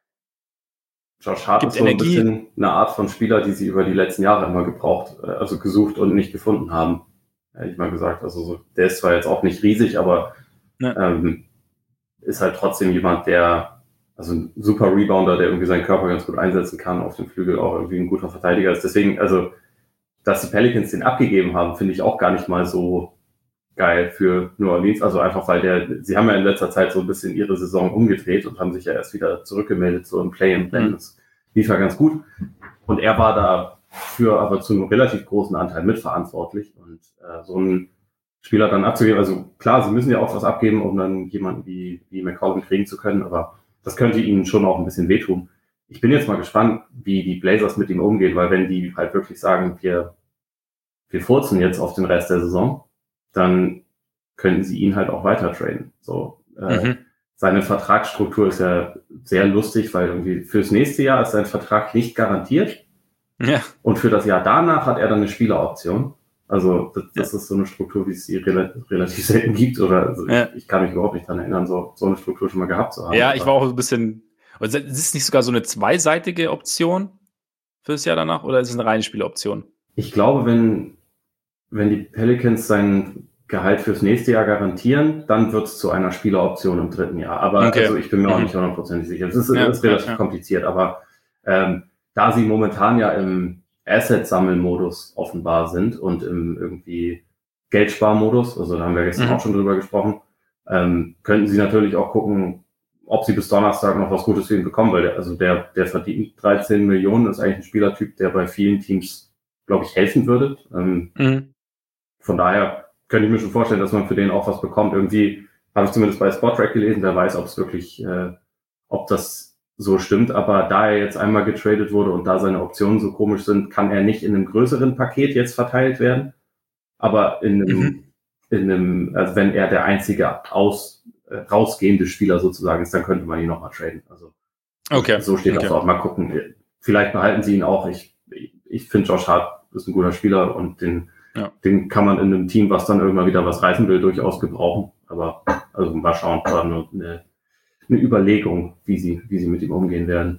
Josh Hart
gibt
ist so ein
Energie.
bisschen eine Art von Spieler, die sie über die letzten Jahre immer gebraucht, also gesucht und nicht gefunden haben. Hätte ich mal gesagt. Also so, der ist zwar jetzt auch nicht riesig, aber
Ja.
ähm, ist halt trotzdem jemand, der, also ein super Rebounder, der irgendwie seinen Körper ganz gut einsetzen kann, auf dem Flügel auch irgendwie ein guter Verteidiger ist. Deswegen, also, dass die Pelicans den abgegeben haben, finde ich auch gar nicht mal so geil für New Orleans. Also einfach, weil der, sie haben ja in letzter Zeit so ein bisschen ihre Saison umgedreht und haben sich ja erst wieder zurückgemeldet, so im Play-in-Plan.
Mhm.
Das lief ja ganz gut. Und er war dafür aber zu einem relativ großen Anteil mitverantwortlich. Und äh, so einen Spieler dann abzugeben, also klar, sie müssen ja auch was abgeben, um dann jemanden wie, wie McCollum kriegen zu können, aber das könnte ihnen schon auch ein bisschen wehtun. Ich bin jetzt mal gespannt, wie die Blazers mit ihm umgehen, weil wenn die halt wirklich sagen, wir, wir furzen jetzt auf den Rest der Saison, dann könnten sie ihn halt auch weiter traden. So, äh,
Mhm.
seine Vertragsstruktur ist ja sehr lustig, weil irgendwie fürs nächste Jahr ist sein Vertrag nicht garantiert.
Ja.
Und für das Jahr danach hat er dann eine Spieleroption. Also das, das ja. ist so eine Struktur, wie es sie rel- relativ selten gibt. Oder also ja. ich, ich kann mich überhaupt nicht daran erinnern, so, so eine Struktur schon mal gehabt zu haben.
Ja, ich war auch ein bisschen. Ist es nicht sogar so eine zweiseitige Option fürs Jahr danach oder ist es eine reine Spieloption?
Ich glaube, wenn, wenn die Pelicans sein Gehalt fürs nächste Jahr garantieren, dann wird es zu einer Spieleroption im dritten Jahr. Aber
okay.
also ich bin mir
mhm.
auch nicht hundertprozentig sicher. Es ist,
ja,
ist relativ
ja, ja.
kompliziert, aber ähm, da sie momentan ja im Asset-Sammeln-Modus offenbar sind und im irgendwie Geldsparmodus, also da haben wir gestern mhm. auch schon drüber gesprochen, ähm, könnten sie natürlich auch gucken, ob sie bis Donnerstag noch was Gutes für ihn bekommen, weil der, also der, der verdient dreizehn Millionen, ist eigentlich ein Spielertyp, der bei vielen Teams, glaube ich, helfen würde. Ähm,
mhm.
Von daher könnte ich mir schon vorstellen, dass man für den auch was bekommt. Irgendwie habe ich zumindest bei Spotrac gelesen, wer weiß, ob es wirklich, äh, ob das so stimmt, aber da er jetzt einmal getradet wurde und da seine Optionen so komisch sind, kann er nicht in einem größeren Paket jetzt verteilt werden, aber in einem,
mhm.
in einem, also wenn er der einzige aus, äh, rausgehende Spieler sozusagen ist, dann könnte man ihn nochmal traden. Also
okay.
so steht
okay.
das auch. Mal gucken. Vielleicht behalten sie ihn auch. Ich, ich finde, Josh Hart ist ein guter Spieler und den, ja. den kann man in einem Team, was dann irgendwann wieder was reißen will, durchaus gebrauchen. Aber also mal schauen, war nur eine, eine Überlegung, wie sie, wie sie mit ihm umgehen werden.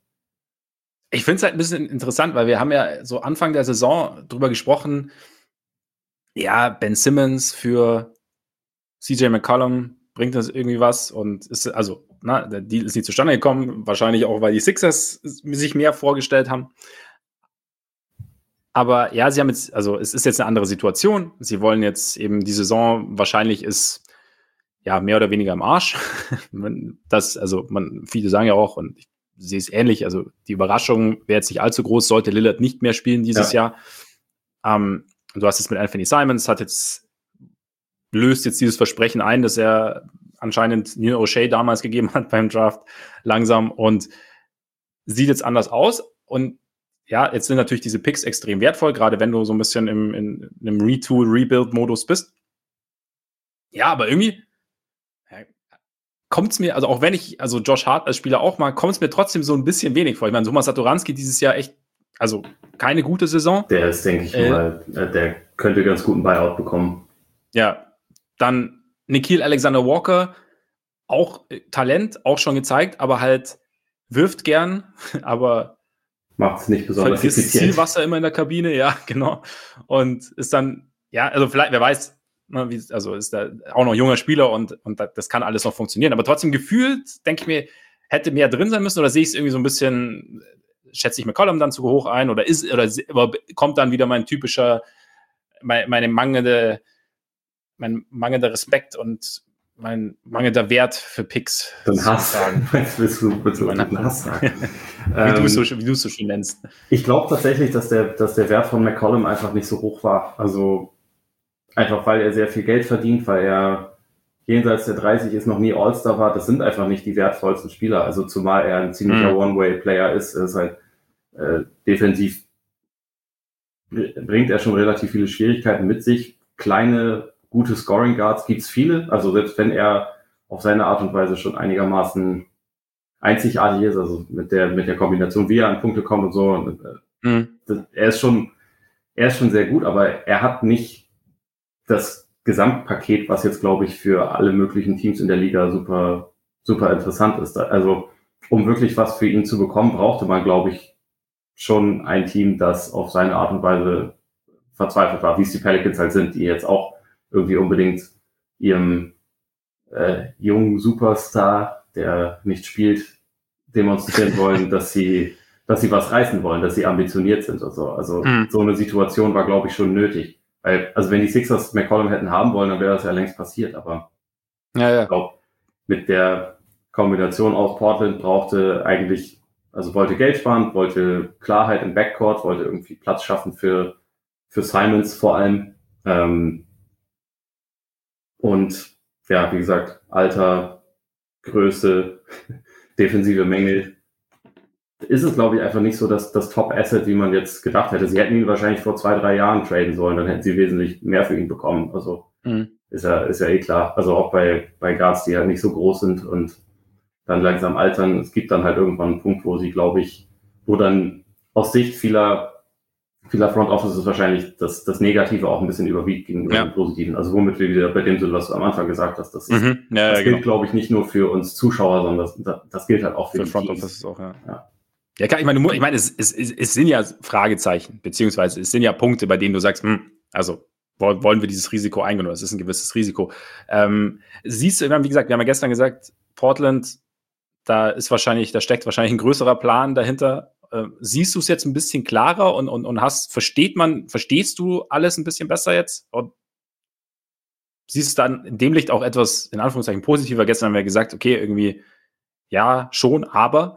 Ich finde es halt ein bisschen interessant, weil wir haben ja so Anfang der Saison drüber gesprochen, ja, Ben Simmons für C J McCollum, bringt das irgendwie was? Und ist, also, na, der Deal ist nicht zustande gekommen, wahrscheinlich auch, weil die Sixers sich mehr vorgestellt haben. Aber ja, sie haben jetzt, also es ist jetzt eine andere Situation. Sie wollen jetzt eben die Saison, wahrscheinlich ist ja mehr oder weniger im Arsch. Das, also man, viele sagen ja auch, und ich sehe es ähnlich, also die Überraschung wäre jetzt nicht allzu groß, sollte Lillard nicht mehr spielen dieses ja. Jahr. Ähm, du hast jetzt mit Anthony Simons, hat jetzt, löst jetzt dieses Versprechen ein, dass er anscheinend Neil O'Shea damals gegeben hat beim Draft, langsam, und sieht jetzt anders aus. Und ja, jetzt sind natürlich diese Picks extrem wertvoll, gerade wenn du so ein bisschen im, in, in einem Retool, Rebuild-Modus bist. Ja, aber irgendwie kommt es mir, also auch wenn ich, also Josh Hart als Spieler auch mag, kommt es mir trotzdem so ein bisschen wenig vor. Ich meine, Thomas Satoranski dieses Jahr echt, also keine gute Saison.
Der ist, denke ich äh, mal, der könnte ganz guten Buyout bekommen.
Ja, dann Nickeil Alexander-Walker, auch äh, Talent, auch schon gezeigt, aber halt wirft gern, aber
macht es nicht besonders
effizient. Zielwasser immer in der Kabine, ja, genau. Und ist dann, ja, also vielleicht, wer weiß, ne, wie, also ist da auch noch ein junger Spieler und, und das kann alles noch funktionieren. Aber trotzdem gefühlt, denke ich mir, hätte mehr drin sein müssen oder sehe ich es irgendwie so ein bisschen, schätze ich McCollum dann zu hoch ein oder ist, oder kommt dann wieder mein typischer, mein, meine mangelnde, mein mangelnder Respekt und mein mangelnder Wert für Picks.
Dann Hass. Was willst du, willst du einen Hass sagen?
wie du es so, wie du es so schön nennst.
Ich glaube tatsächlich, dass der, dass der Wert von McCollum einfach nicht so hoch war. Also einfach, weil er sehr viel Geld verdient, weil er jenseits der dreißig ist, noch nie All-Star war. Das sind einfach nicht die wertvollsten Spieler. Also zumal er ein ziemlicher mhm. One-Way-Player ist. Er ist halt äh, defensiv bringt er schon relativ viele Schwierigkeiten mit sich. Kleine gute Scoring Guards gibt's viele. Also selbst wenn er auf seine Art und Weise schon einigermaßen einzigartig ist, also mit der mit der Kombination, wie er an Punkte kommt und so. Und, äh, mhm. das, er ist schon er ist schon sehr gut, aber er hat nicht das Gesamtpaket, was jetzt, glaube ich, für alle möglichen Teams in der Liga super super interessant ist. Also um wirklich was für ihn zu bekommen, brauchte man, glaube ich, schon ein Team, das auf seine Art und Weise verzweifelt war, wie es die Pelicans halt sind, die jetzt auch irgendwie unbedingt ihrem äh, jungen Superstar, der nicht spielt, demonstrieren wollen, dass sie, dass sie was reißen wollen, dass sie ambitioniert sind und so. Also mhm. so eine Situation war, glaube ich, schon nötig. Weil, also wenn die Sixers McCollum hätten haben wollen, dann wäre das ja längst passiert. Aber
ja, ja.
ich glaube, mit der Kombination aus Portland brauchte eigentlich, also wollte Geld sparen, wollte Klarheit im Backcourt, wollte irgendwie Platz schaffen für für Simons vor allem. Ähm, und ja, wie gesagt, Alter, Größe, defensive Mängel. Ist es, glaube ich, einfach nicht so, dass das Top-Asset, wie man jetzt gedacht hätte. Sie hätten ihn wahrscheinlich vor zwei, drei Jahren traden sollen, dann hätten sie wesentlich mehr für ihn bekommen. Also mhm. ist ja ist ja eh klar. Also auch bei bei Guards, die halt nicht so groß sind und dann langsam altern. Es gibt dann halt irgendwann einen Punkt, wo sie, glaube ich, wo dann aus Sicht vieler vieler Front Offices wahrscheinlich das, das Negative auch ein bisschen überwiegt gegenüber ja. dem Positiven. Also womit wir wieder bei dem sind, was du am Anfang gesagt hast, das, ist,
mhm. ja,
das
ja,
gilt,
genau.
glaube ich, nicht nur für uns Zuschauer, sondern das, das gilt halt auch für, für die
Front
Teams.
Offices auch, ja. ja. Ja, klar, ich meine, ich meine, es, es, es sind ja Fragezeichen, beziehungsweise es sind ja Punkte, bei denen du sagst, hm, also wollen wir dieses Risiko eingehen oder es ist ein gewisses Risiko. Ähm, siehst du, wie gesagt, wir haben ja gestern gesagt, Portland, da ist wahrscheinlich, da steckt wahrscheinlich ein größerer Plan dahinter. Äh, siehst du es jetzt ein bisschen klarer und, und, und hast, versteht man, verstehst du alles ein bisschen besser jetzt? Und siehst du dann in dem Licht auch etwas, in Anführungszeichen, positiver? Gestern haben wir gesagt, okay, irgendwie, ja, schon, aber.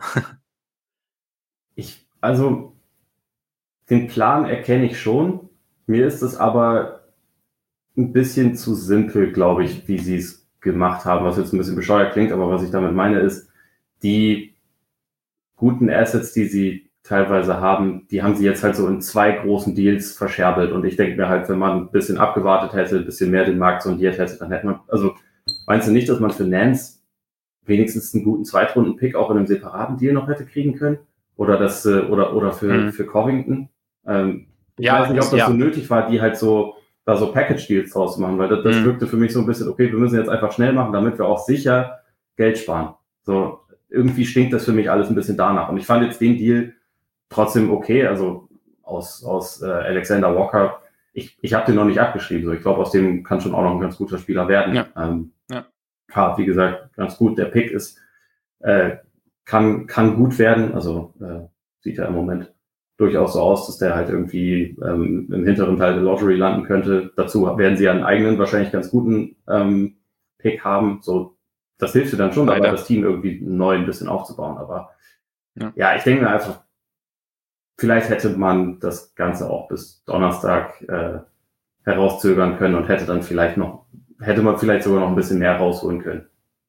Ich, also, den Plan erkenne ich schon. Mir ist es aber ein bisschen zu simpel, glaube ich, wie sie es gemacht haben, was jetzt ein bisschen bescheuert klingt, aber was ich damit meine ist, die guten Assets, die sie teilweise haben, die haben sie jetzt halt so in zwei großen Deals verscherbelt und ich denke mir halt, wenn man ein bisschen abgewartet hätte, ein bisschen mehr den Markt sondiert hätte, dann hätte man, also meinst du nicht, dass man für Nance wenigstens einen guten Zweitrunden-Pick auch in einem separaten Deal noch hätte kriegen können? Oder das, oder, oder für, mhm. für Covington? Ähm, ich ja, weiß nicht, ob das ja. so nötig war, die halt so, da so Package-Deals draus zu machen, weil das, das mhm. wirkte für mich so ein bisschen, okay, wir müssen jetzt einfach schnell machen, damit wir auch sicher Geld sparen. So, irgendwie stinkt das für mich alles ein bisschen danach. Und ich fand jetzt den Deal trotzdem okay, also aus, aus äh, Alexander Walker, ich, ich habe den noch nicht abgeschrieben, so ich glaube, aus dem kann schon auch noch ein ganz guter Spieler werden.
Ja.
Ähm,
ja.
Hart, wie gesagt, ganz gut. Der Pick ist, äh, kann, kann gut werden, also äh, sieht ja im Moment durchaus so aus, dass der halt irgendwie ähm, im hinteren Teil der Lottery landen könnte. Dazu werden sie ja einen eigenen, wahrscheinlich ganz guten ähm, Pick haben. So, das hilft dir dann schon dabei, das Team irgendwie neu ein bisschen aufzubauen. Aber ja, ja ich denke mir einfach, vielleicht hätte man das Ganze auch bis Donnerstag äh, herauszögern können und hätte dann vielleicht noch, hätte man vielleicht sogar noch ein bisschen mehr rausholen können.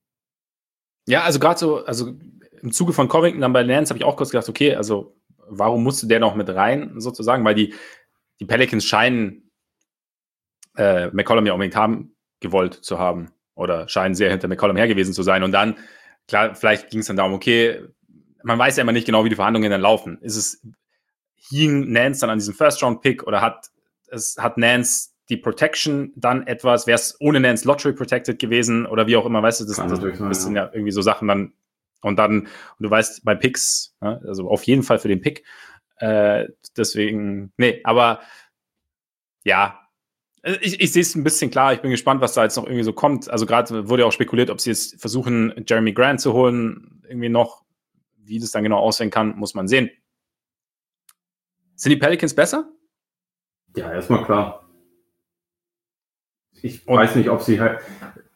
Ja, also gerade so, also im Zuge von Covington dann bei Nance habe ich auch kurz gedacht, okay, also warum musste der noch mit rein, sozusagen? Weil die, die Pelicans scheinen äh, McCollum ja unbedingt haben gewollt zu haben oder scheinen sehr hinter McCollum her gewesen zu sein. Und dann, klar, vielleicht ging es dann darum, okay, man weiß ja immer nicht genau, wie die Verhandlungen dann laufen. Ist es, hing Nance dann an diesem First-Round-Pick oder hat, es, hat Nance die Protection dann etwas, wäre es ohne Nance Lottery protected gewesen oder wie auch immer, weißt du, das, das, das, das sind ja irgendwie so Sachen dann. Und dann, und du weißt, bei Picks, ja, also auf jeden Fall für den Pick, Äh, deswegen, nee, aber ja, ich, ich sehe es ein bisschen klar. Ich bin gespannt, was da jetzt noch irgendwie so kommt. Also gerade wurde ja auch spekuliert, ob sie jetzt versuchen, Jeremy Grant zu holen, irgendwie noch. Wie das dann genau aussehen kann, muss man sehen. Sind die Pelicans besser?
Ja, erstmal klar. Ich Und weiß nicht, ob sie halt.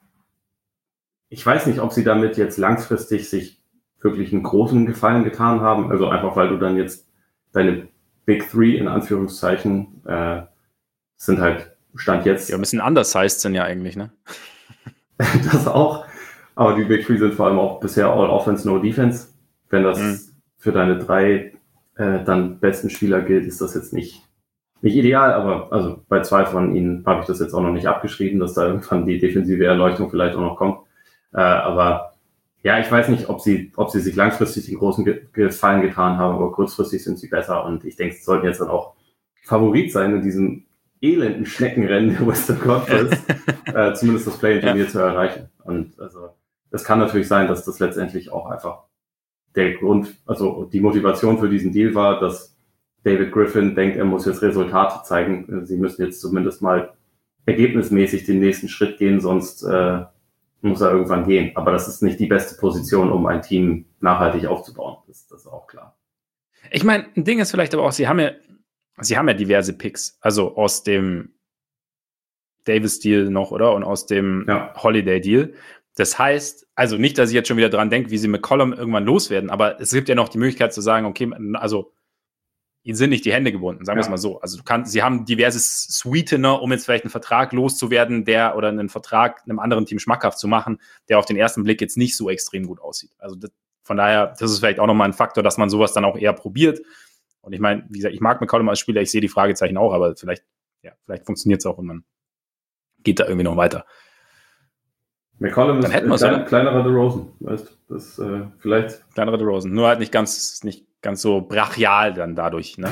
Ich weiß nicht, ob sie damit jetzt langfristig sich wirklich einen großen Gefallen getan haben. Also einfach, weil du dann jetzt deine Big Three in Anführungszeichen äh, sind halt Stand jetzt.
Ja, ein bisschen undersized sind ja eigentlich, ne?
Das auch. Aber die Big Three sind vor allem auch bisher All Offense, No Defense. Wenn das mhm. für deine drei äh, dann besten Spieler gilt, ist das jetzt nicht, nicht ideal. Aber also bei zwei von ihnen habe ich das jetzt auch noch nicht abgeschrieben, dass da irgendwann die defensive Erleuchtung vielleicht auch noch kommt. Äh, aber ja, ich weiß nicht, ob sie, ob sie sich langfristig den großen Ge- Gefallen getan haben, aber kurzfristig sind sie besser. Und ich denke, sie sollten jetzt dann auch Favorit sein in diesem elenden Schneckenrennen der Western Conference, äh, zumindest das Play-in-Turnier ja. zu erreichen. Und also es kann natürlich sein, dass das letztendlich auch einfach der Grund, also die Motivation für diesen Deal war, dass David Griffin denkt, er muss jetzt Resultate zeigen. Sie müssen jetzt zumindest mal ergebnismäßig den nächsten Schritt gehen, sonst äh, muss er irgendwann gehen. Aber das ist nicht die beste Position, um ein Team nachhaltig aufzubauen. Das, das ist auch klar.
Ich meine, ein Ding ist vielleicht aber auch, sie haben ja, sie haben ja diverse Picks. Also aus dem Davis-Deal noch, oder? Und aus dem ja. Holiday-Deal. Das heißt, also nicht, dass ich jetzt schon wieder dran denke, wie sie McCollum irgendwann loswerden, aber es gibt ja noch die Möglichkeit zu sagen, okay, also ihnen sind nicht die Hände gebunden, sagen wir ja. es mal so. Also du kannst, sie haben diverse Sweetener, um jetzt vielleicht einen Vertrag loszuwerden, der oder einen Vertrag einem anderen Team schmackhaft zu machen, der auf den ersten Blick jetzt nicht so extrem gut aussieht. Also das, von daher, das ist vielleicht auch nochmal ein Faktor, dass man sowas dann auch eher probiert. Und ich meine, wie gesagt, ich mag McCollum als Spieler, ich sehe die Fragezeichen auch, aber vielleicht, ja, vielleicht funktioniert es auch und man geht da irgendwie noch weiter.
McCollum ist ein klein, kleinerer DeRozan, weißt du, das äh, vielleicht.
Kleinerer DeRozan, nur halt nicht ganz, nicht ganz so brachial dann dadurch, ne?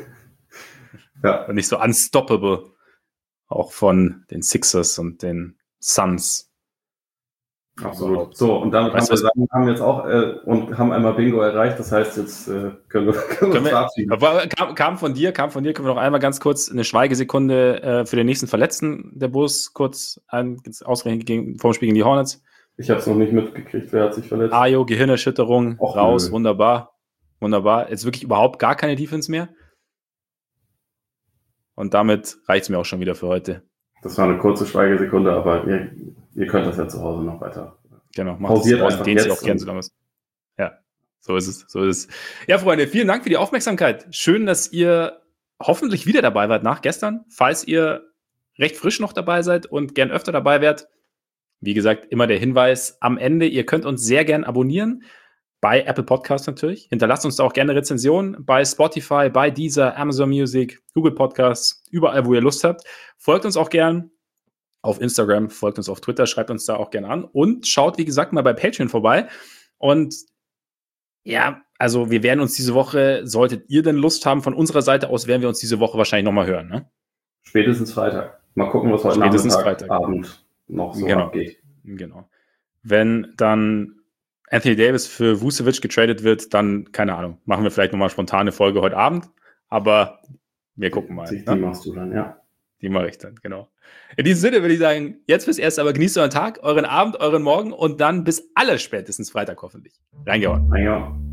Ja. Und nicht so unstoppable, auch von den Sixers und den Suns.
Absolut. So, und damit weißt haben wir sagen, haben jetzt auch äh, und haben einmal Bingo erreicht, das heißt, jetzt äh, können wir, können können wir verabschieden.
Kam, kam von dir, kam von dir, können wir noch einmal ganz kurz eine Schweigesekunde äh, für den nächsten Verletzten der Bulls kurz ein, ausrechnen gegen, vor dem Spiel gegen die Hornets.
Ich habe es noch nicht mitgekriegt, wer hat sich verletzt?
Ayo, Gehirnerschütterung, Och, raus, nö. wunderbar. Wunderbar. Jetzt wirklich überhaupt gar keine Defense mehr. Und damit reicht es mir auch schon wieder für heute.
Das war eine kurze Schweigesekunde, aber ihr, ihr könnt das ja zu Hause noch weiter.
Genau, macht pausiert es, den Sie auch kennen, solange es. Ja, so ist es, so ist es. Ja, Freunde, vielen Dank für die Aufmerksamkeit. Schön, dass ihr hoffentlich wieder dabei wart nach gestern. Falls ihr recht frisch noch dabei seid und gern öfter dabei wärt, wie gesagt, immer der Hinweis am Ende, ihr könnt uns sehr gern abonnieren. Bei Apple Podcasts natürlich. Hinterlasst uns da auch gerne Rezensionen bei Spotify, bei Deezer, Amazon Music, Google Podcasts, überall, wo ihr Lust habt. Folgt uns auch gern auf Instagram, folgt uns auf Twitter, schreibt uns da auch gerne an und schaut, wie gesagt, mal bei Patreon vorbei. Und ja, also wir werden uns diese Woche, solltet ihr denn Lust haben, von unserer Seite aus, werden wir uns diese Woche wahrscheinlich nochmal hören. Ne?
Spätestens Freitag. Mal gucken, was heute
Spätestens
Nachmittag,
Freitag.
Abend noch so
genau.
abgeht.
Genau. Wenn dann Anthony Davis für Vucevic getradet wird, dann, keine Ahnung, machen wir vielleicht nochmal eine spontane Folge heute Abend. Aber wir gucken mal.
Die,
ne?
die machst du dann, ja.
Die mache ich dann, genau. In diesem Sinne würde ich sagen, jetzt fürs Erste, aber genießt euren Tag, euren Abend, euren Morgen und dann bis allerspätestens Freitag hoffentlich. Reingehauen.
Reingehauen.